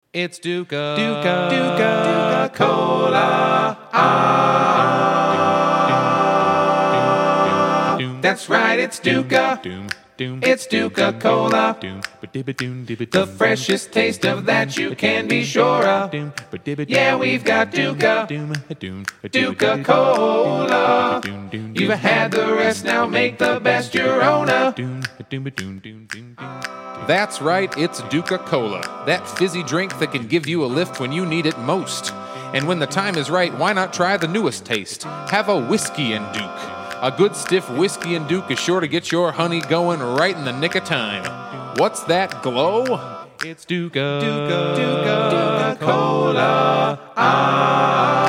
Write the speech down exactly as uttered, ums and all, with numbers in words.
It's Duca. Duca. Duca. Duca Cola. Ah. That's right, it's Duca. It's Duca Cola. The freshest taste of that you can be sure of. Yeah, we've got Duca. Duca Cola. You've had the rest, now make the best your own. That's right, it's Duca Cola, that fizzy drink that can give you a lift when you need it most. And when the time is right, why not try the newest taste? Have a whiskey and Duke. A good stiff whiskey and Duke is sure to get your honey going right in the nick of time. What's that glow? It's Duca. Duca. Duca. Duca Cola. Ah.